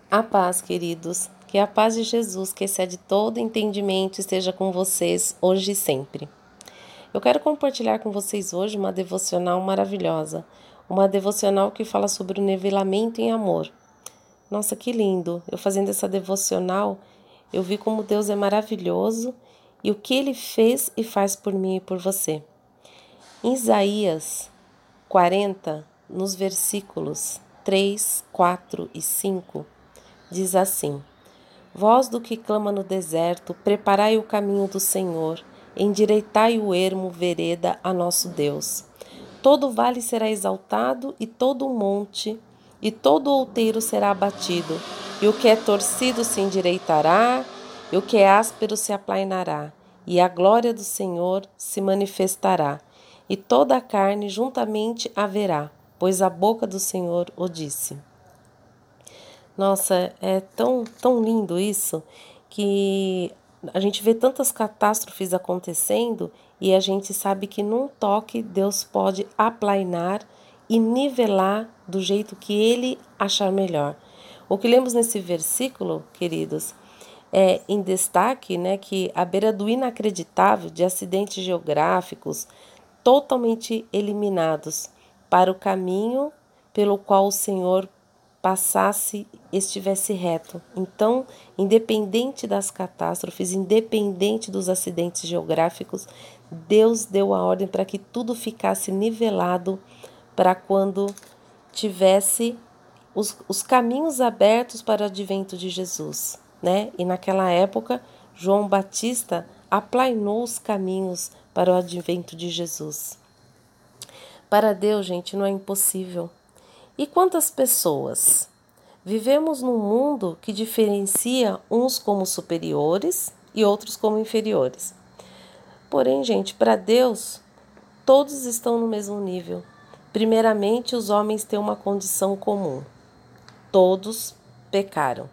A paz, queridos, que a paz de Jesus, que excede todo entendimento, esteja com vocês hoje e sempre. Eu quero compartilhar com vocês hoje uma devocional maravilhosa, uma devocional que fala sobre o nivelamento em amor. Nossa, que lindo! Eu fazendo essa devocional, eu vi como Deus é maravilhoso e o que Ele fez e faz por mim e por você. Em Isaías 40, nos versículos 3, 4 e 5, diz assim: Voz do que clama no deserto, preparai o caminho do Senhor, endireitai o ermo, vereda a nosso Deus. Todo vale será exaltado e todo monte, e todo outeiro será abatido, e o que é torcido se endireitará, e o que é áspero se aplainará, e a glória do Senhor se manifestará, e toda a carne juntamente haverá, pois a boca do Senhor o disse. Nossa, é tão lindo isso que a gente vê tantas catástrofes acontecendo e a gente sabe que num toque Deus pode aplainar e nivelar do jeito que Ele achar melhor. O que lemos nesse versículo, queridos, é em destaque, né, que à beira do inacreditável de acidentes geográficos totalmente eliminados para o caminho pelo qual o Senhor passasse estivesse reto. Então, independente das catástrofes, independente dos acidentes geográficos, Deus deu a ordem para que tudo ficasse nivelado para quando tivesse os caminhos abertos para o advento de Jesus, né? E naquela época, João Batista aplainou os caminhos para o advento de Jesus. Para Deus, gente, não é impossível. E quantas pessoas? Vivemos num mundo que diferencia uns como superiores e outros como inferiores. Porém, gente, para Deus, todos estão no mesmo nível. Primeiramente, os homens têm uma condição comum. Todos pecaram.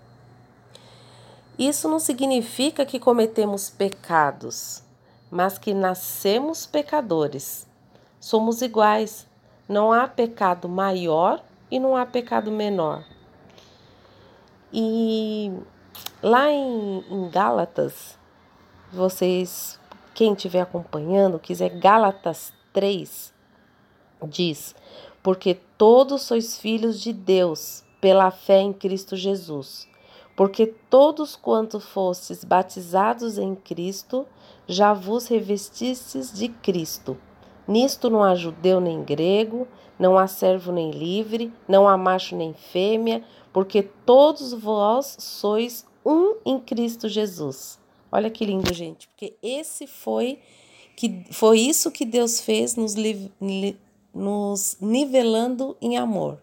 Isso não significa que cometemos pecados, mas que nascemos pecadores. Somos iguais. Não há pecado maior e não há pecado menor. E lá em Gálatas, quem estiver acompanhando, quiser Gálatas 3, diz: Porque todos sois filhos de Deus, pela fé em Cristo Jesus. Porque todos quanto fostes batizados em Cristo, já vos revestistes de Cristo. Nisto não há judeu nem grego, não há servo nem livre, não há macho nem fêmea, porque todos vós sois um em Cristo Jesus. Olha que lindo, gente, porque foi isso que Deus fez nos nivelando em amor.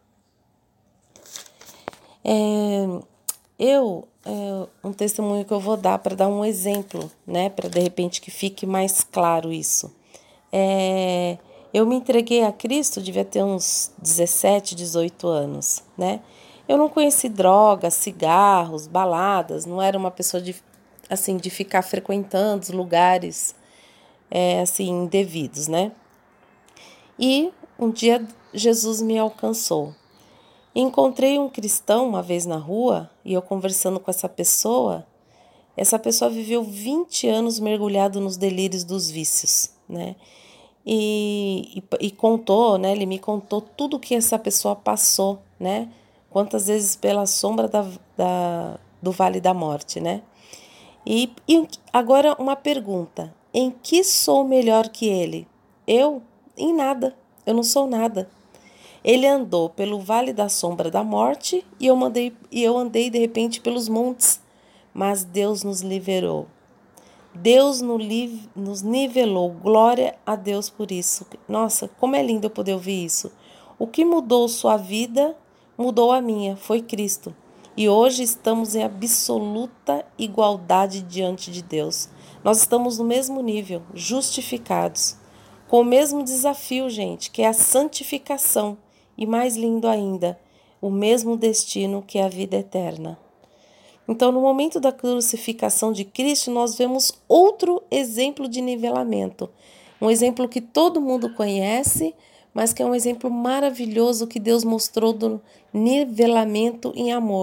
Um testemunho que eu vou dar para dar um exemplo, né, para de repente que fique mais claro isso. Eu me entreguei a Cristo, devia ter uns 17, 18 anos, né? Eu não conheci drogas, cigarros, baladas, não era uma pessoa de ficar frequentando os lugares assim, indevidos, né? E um dia Jesus me alcançou. Encontrei um cristão uma vez na rua e eu conversando com essa pessoa viveu 20 anos mergulhado nos delírios dos vícios, né? E contou, né? Ele me contou tudo que essa pessoa passou, né? Quantas vezes pela sombra do Vale da Morte, né? E agora uma pergunta: em que sou melhor que ele? Eu? Em nada. Eu não sou nada. Ele andou pelo vale da sombra da morte e eu andei de repente pelos montes, mas Deus nos liberou. Deus nos nivelou. Glória a Deus por isso. Nossa, como é lindo eu poder ouvir isso. O que mudou sua vida, mudou a minha. Foi Cristo. E hoje estamos em absoluta igualdade diante de Deus. Nós estamos no mesmo nível, justificados. Com o mesmo desafio, gente, que é a santificação. E mais lindo ainda, o mesmo destino que é a vida eterna. Então, no momento da crucificação de Cristo, nós vemos outro exemplo de nivelamento. Um exemplo que todo mundo conhece, mas que é um exemplo maravilhoso que Deus mostrou do nivelamento em amor.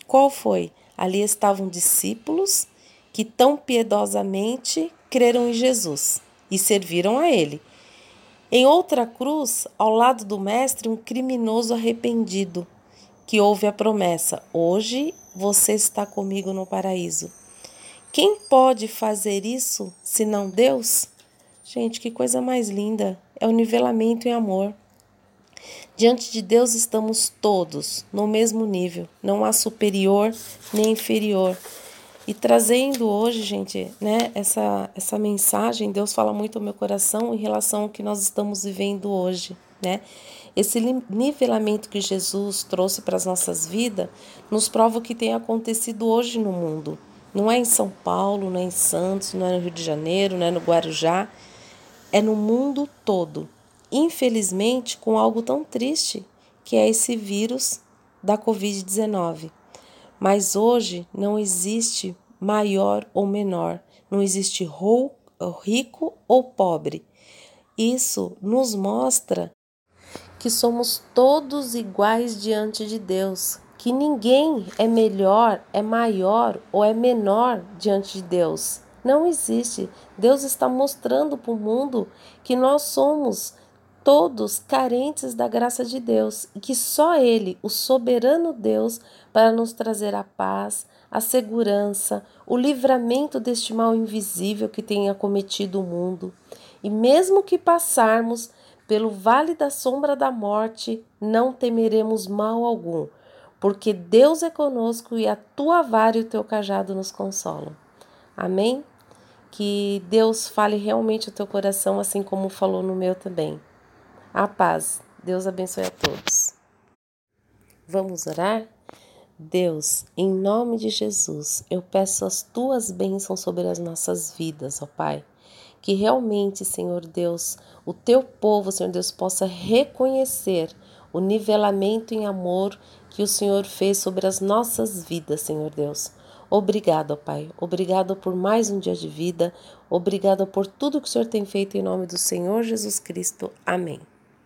Qual foi? Ali estavam discípulos que tão piedosamente creram em Jesus e serviram a ele. Em outra cruz, ao lado do mestre, um criminoso arrependido, que ouve a promessa: hoje você está comigo no paraíso. Quem pode fazer isso senão Deus? Gente, que coisa mais linda! É o nivelamento em amor. Diante de Deus estamos todos no mesmo nível, não há superior nem inferior. E trazendo hoje, gente, né, essa mensagem, Deus fala muito ao meu coração em relação ao que nós estamos vivendo hoje, né? Esse nivelamento que Jesus trouxe para as nossas vidas nos prova o que tem acontecido hoje no mundo. Não é em São Paulo, não é em Santos, não é no Rio de Janeiro, não é no Guarujá, é no mundo todo. Infelizmente, com algo tão triste, que é esse vírus da Covid-19. Mas hoje não existe maior ou menor, não existe rico ou pobre. Isso nos mostra que somos todos iguais diante de Deus, que ninguém é melhor, é maior ou é menor diante de Deus. Não existe. Deus está mostrando para o mundo que nós somos todos carentes da graça de Deus e que só Ele, o soberano Deus, para nos trazer a paz, a segurança, o livramento deste mal invisível que tem acometido o mundo. E mesmo que passarmos pelo vale da sombra da morte, não temeremos mal algum, porque Deus é conosco e a tua vara e o teu cajado nos consolam. Amém? Que Deus fale realmente ao teu coração, assim como falou no meu também. A paz. Deus abençoe a todos. Vamos orar? Deus, em nome de Jesus, eu peço as tuas bênçãos sobre as nossas vidas, ó Pai. Que realmente, Senhor Deus, o teu povo, Senhor Deus, possa reconhecer o nivelamento em amor que o Senhor fez sobre as nossas vidas, Senhor Deus. Obrigado, ó Pai. Obrigado por mais um dia de vida. Obrigado por tudo que o Senhor tem feito em nome do Senhor Jesus Cristo. Amém.